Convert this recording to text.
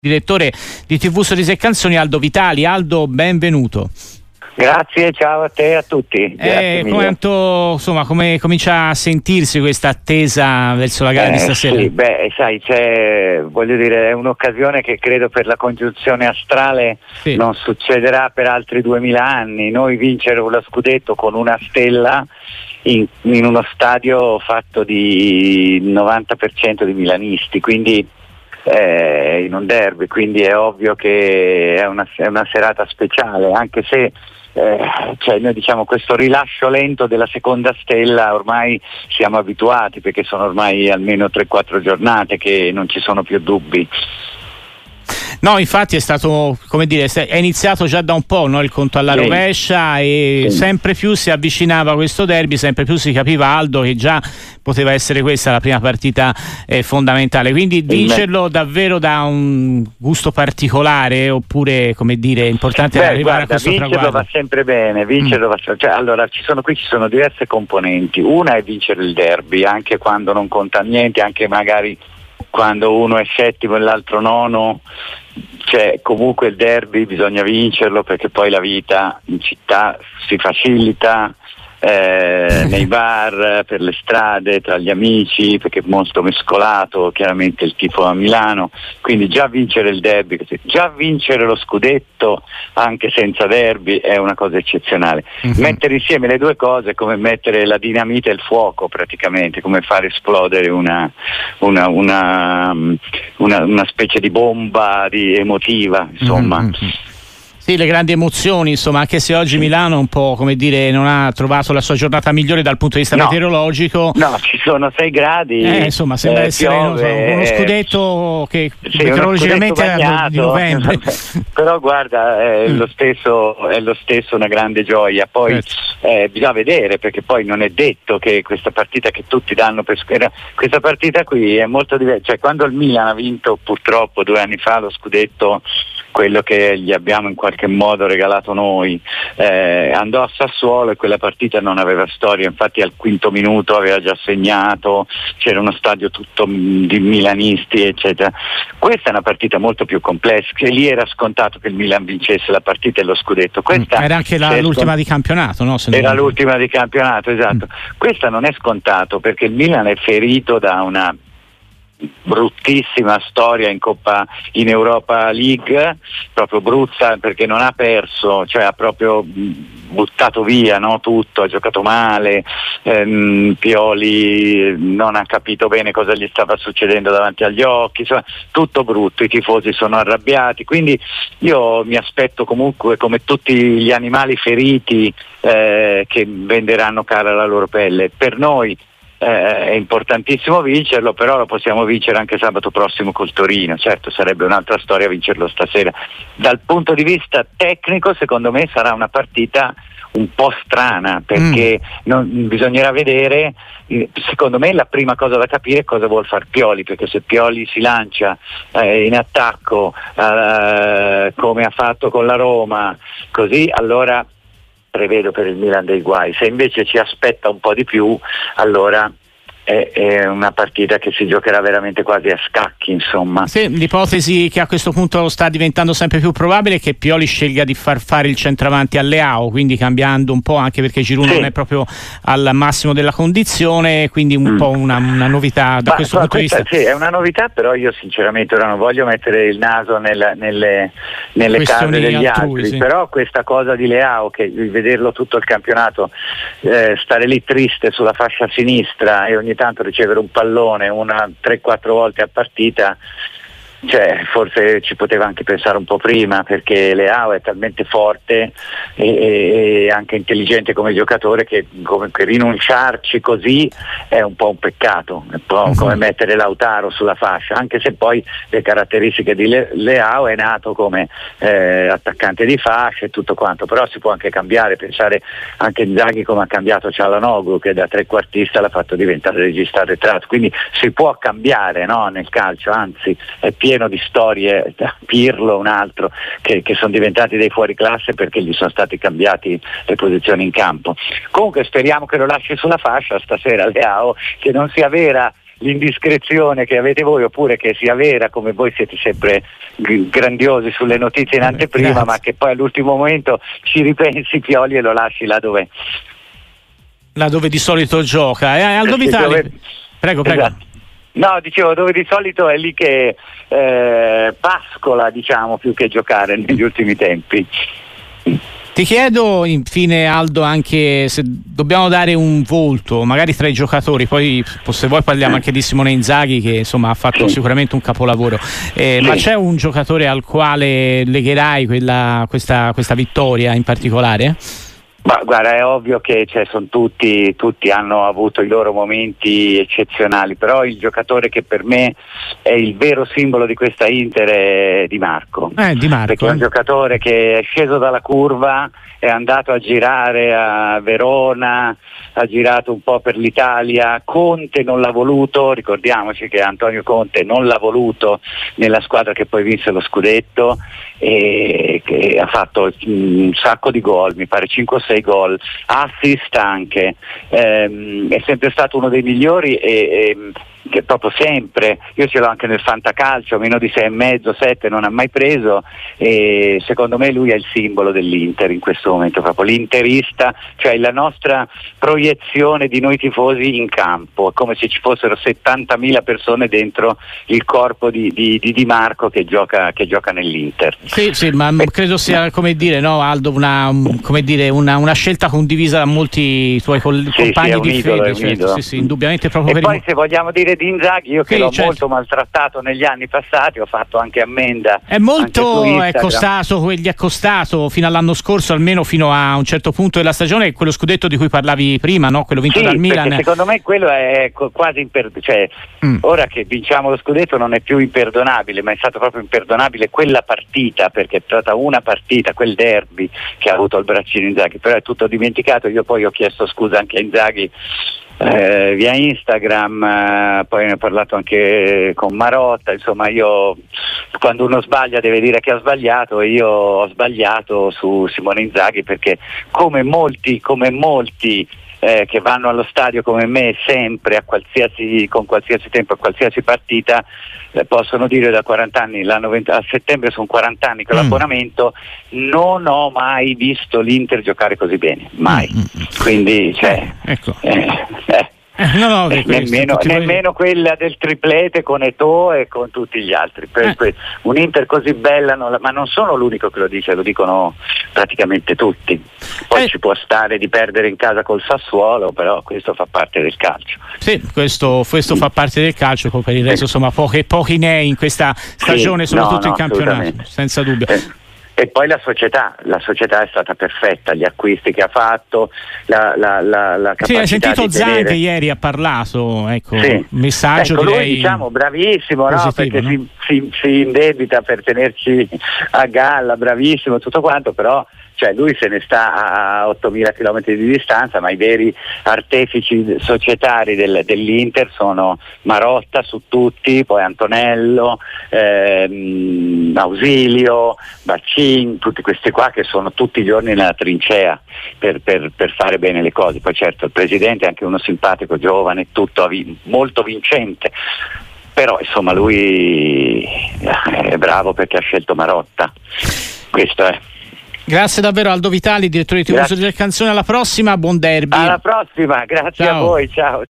Direttore di TV Sorrisi e Canzoni, Aldo Vitali. Aldo, benvenuto. Grazie, ciao a te e a tutti. Come comincia a sentirsi questa attesa verso la gara di stasera? Sì, sai, voglio dire, è un'occasione che credo per la congiunzione astrale non succederà per altri 2000 anni. Noi vincere lo scudetto con una stella in uno stadio fatto di 90% di milanisti, quindi in un derby, quindi è ovvio che è una serata speciale, anche se noi diciamo questo rilascio lento della seconda stella ormai siamo abituati, perché sono ormai almeno 3-4 giornate che non ci sono più dubbi. No, infatti è stato, è iniziato già da un po', no, il conto alla rovescia e sempre più si avvicinava questo derby, sempre più si capiva, Aldo, che già poteva essere questa la prima partita fondamentale, quindi vincerlo davvero dà un gusto particolare, oppure è importante arrivare a questo traguardo? Vincerlo va sempre bene, allora ci sono diverse componenti. Una è vincere il derby, anche quando non conta niente, anche magari quando uno è settimo e l'altro nono, comunque il derby bisogna vincerlo, perché poi la vita in città si facilita, nei bar, per le strade, tra gli amici, perché è molto mescolato chiaramente il tifo a Milano, quindi già vincere il derby, già vincere lo scudetto anche senza derby è una cosa eccezionale. Mettere insieme le due cose è come mettere la dinamite e il fuoco, praticamente, come far esplodere una specie di bomba emotiva, insomma. Sì, le grandi emozioni, insomma, anche se oggi Milano un po', non ha trovato la sua giornata migliore dal punto di vista meteorologico. No, ci sono 6 gradi. Insomma, sembra essere uno scudetto che meteorologicamente è di novembre. Però guarda, è lo stesso una grande gioia. Poi bisogna vedere, perché poi non è detto che questa partita che tutti danno per questa partita qui è molto diversa. Quando il Milan ha vinto purtroppo 2 anni fa lo scudetto, quello che gli abbiamo in qualche modo regalato noi, andò a Sassuolo e quella partita non aveva storia, infatti al quinto minuto aveva già segnato, c'era uno stadio tutto di milanisti, eccetera. Questa è una partita molto più complessa, che lì era scontato che il Milan vincesse la partita e lo scudetto. Questa era anche l'ultima di campionato, no? Era l'ultima di campionato, esatto. Questa non è scontato, perché il Milan è ferito da una bruttissima storia in Europa League, proprio brutta, perché non ha perso, ha proprio buttato via, no, tutto, ha giocato male, Pioli non ha capito bene cosa gli stava succedendo davanti agli occhi, tutto brutto, i tifosi sono arrabbiati, quindi io mi aspetto comunque, come tutti gli animali feriti, che venderanno cara la loro pelle. Per noi è importantissimo vincerlo, però lo possiamo vincere anche sabato prossimo col Torino. Certo, sarebbe un'altra storia vincerlo stasera. Dal punto di vista tecnico, secondo me sarà una partita un po' strana, perché bisognerà vedere, secondo me la prima cosa da capire è cosa vuol far Pioli, perché se Pioli si lancia in attacco come ha fatto con la Roma, così, allora prevedo per il Milan dei guai. Se invece ci aspetta un po' di più, allora è una partita che si giocherà veramente quasi a scacchi, insomma. Sì, l'ipotesi che a questo punto sta diventando sempre più probabile è che Pioli scelga di far fare il centravanti a Leao, quindi cambiando un po', anche perché Giroud non è proprio al massimo della condizione, quindi un po' una novità da questo punto di vista. Sì, è una novità, però io sinceramente ora non voglio mettere il naso nelle case degli altri, però questa cosa di Leao, che vederlo tutto il campionato stare lì triste sulla fascia sinistra e ogni tanto ricevere un pallone 3-4 volte a partita, forse ci poteva anche pensare un po' prima, perché Leao è talmente forte e anche intelligente come giocatore che rinunciarci così è un po' un peccato, è un po' come mettere Lautaro sulla fascia, anche se poi le caratteristiche di Leao è nato come attaccante di fascia e tutto quanto, però si può anche cambiare, pensare anche Inzaghi come ha cambiato Cialanoglu, che da trequartista l'ha fatto diventare regista arretrato, quindi si può cambiare, no, nel calcio, anzi è pieno di storie, Pirlo un altro, che sono diventati dei fuoriclasse perché gli sono stati cambiati le posizioni in campo. Comunque speriamo che lo lasci sulla fascia stasera Leao, che non sia vera l'indiscrezione che avete voi, oppure che sia vera, come voi siete sempre grandiosi sulle notizie in anteprima, grazie. Ma che poi all'ultimo momento ci ripensi Pioli e lo lasci là dove di solito gioca. Aldo Vitali, prego. Esatto. No, dicevo, dove di solito è lì che pascola, diciamo, più che giocare negli ultimi tempi. Ti chiedo infine, Aldo, anche se dobbiamo dare un volto magari tra i giocatori, poi se vuoi parliamo anche di Simone Inzaghi, che insomma ha fatto sicuramente un capolavoro, ma c'è un giocatore al quale legherai questa vittoria in particolare? Ma guarda, è ovvio che sono tutti hanno avuto i loro momenti eccezionali, però il giocatore che per me è il vero simbolo di questa Inter è Di Marco. Perché è un giocatore che è sceso dalla curva, è andato a girare a Verona, ha girato un po' per l'Italia. Conte non l'ha voluto, ricordiamoci che Antonio Conte non l'ha voluto nella squadra che poi vinse lo scudetto, e che ha fatto un sacco di gol, mi pare 5 o 6 gol, assist anche, è sempre stato uno dei migliori e che proprio sempre, io ce l'ho anche nel fantacalcio, meno di 6,5, 7 non ha mai preso, e secondo me lui è il simbolo dell'Inter in questo momento, proprio l'interista, cioè la nostra proiezione di noi tifosi in campo, è come se ci fossero 70.000 persone dentro il corpo di Marco che gioca nell'Inter. Sì, ma credo sia, come dire, no, Aldo, una scelta condivisa da molti tuoi compagni di fede, sì, indubbiamente, proprio e poi se vogliamo dire di Inzaghi, io che l'ho molto maltrattato negli anni passati, ho fatto anche ammenda. È molto gli è costato fino all'anno scorso, almeno fino a un certo punto della stagione, quello scudetto di cui parlavi prima, no? Quello vinto dal Milan. Secondo me quello è quasi ora che vinciamo lo scudetto non è più imperdonabile, ma è stato proprio imperdonabile quella partita, perché è stata una partita, quel derby che ha avuto il braccino Inzaghi, però è tutto dimenticato. Io poi ho chiesto scusa anche a Inzaghi via Instagram, poi ne ho parlato anche con Marotta, insomma io, quando uno sbaglia deve dire che ha sbagliato, e io ho sbagliato su Simone Inzaghi, perché come molti che vanno allo stadio come me sempre con qualsiasi tempo, a qualsiasi partita, possono dire da 40 anni, a settembre sono 40 anni con l'abbonamento, non ho mai visto l'Inter giocare così bene, mai. Quindi ecco. Nemmeno quella del triplete con Eto'o e con tutti gli altri. Un Inter così bella, ma non sono l'unico che lo dice, lo dicono praticamente tutti. Poi ci può stare di perdere in casa col Sassuolo, però questo fa parte del calcio. Sì, questo fa parte del calcio, poi per il resto insomma pochi nei in questa stagione, soprattutto in campionato, senza dubbio. E poi la società è stata perfetta, gli acquisti che ha fatto, la capacità. Sì, hai sentito Zang che ieri ha parlato, un messaggio direi lui, bravissimo, positivo, perché no? si indebita per tenerci a galla, bravissimo, tutto quanto, però lui se ne sta a 8.000 km di distanza, ma i veri artefici societari dell'Inter sono Marotta su tutti, poi Antonello, Ausilio, Baccin, tutti questi qua che sono tutti i giorni nella trincea per fare bene le cose. Poi certo il presidente è anche uno simpatico, giovane, tutto molto vincente, però insomma lui è bravo perché ha scelto Marotta, questo è. Grazie davvero Aldo Vitali, direttore di TV del Canzone, alla prossima, buon derby. Alla prossima, grazie a voi, ciao.